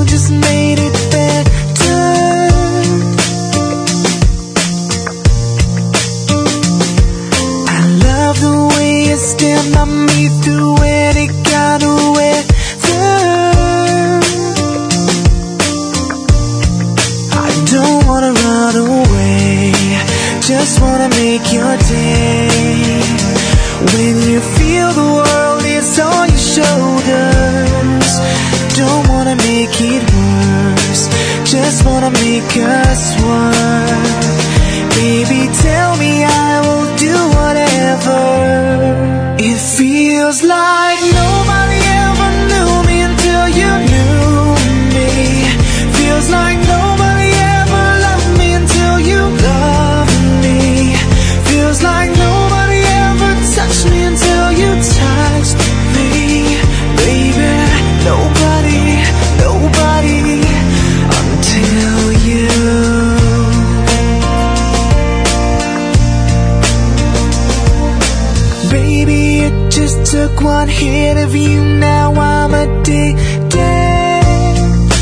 you just made it better. I love the way you stand by me through any kind of weather. I don't wanna run away, just wanna make your day. When you feel the world is on your shoulders, don't wanna make it worse, just wanna make us work. Baby, tell me I will do whatever. It feels like nobody ever knew me until you knew me. Feels like nobody ever loved me until you loved me. Feels like nobody ever touched me until you touched me. Baby, nobody, nobody until you. Baby, it just took one hit of you, now I'm addicted.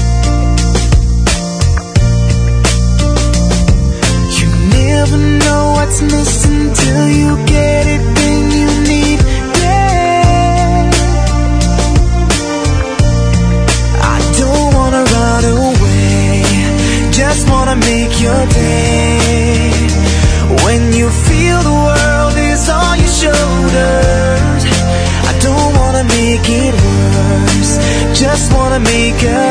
You never know what's missing till you get it, then you need it. I don't wanna run away, just wanna make your day. When you feel the world is on your shoulders, I don't wanna make it worse, just wanna make us